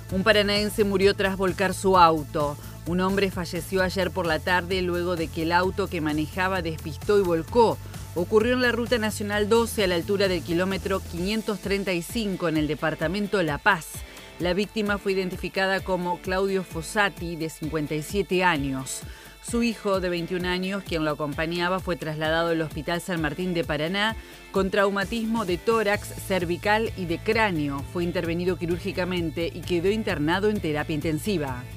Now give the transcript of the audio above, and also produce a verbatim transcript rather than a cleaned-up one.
Un paranaense murió tras volcar su auto. Un hombre falleció ayer por la tarde luego de que el auto que manejaba despistó y volcó. Ocurrió en la Ruta Nacional doce a la altura del kilómetro quinientos treinta y cinco en el departamento La Paz. La víctima fue identificada como Claudio Fossati, de cincuenta y siete años. Su hijo, de veintiún años, quien lo acompañaba, fue trasladado al Hospital San Martín de Paraná con traumatismo de tórax, cervical y de cráneo. Fue intervenido quirúrgicamente y quedó internado en terapia intensiva.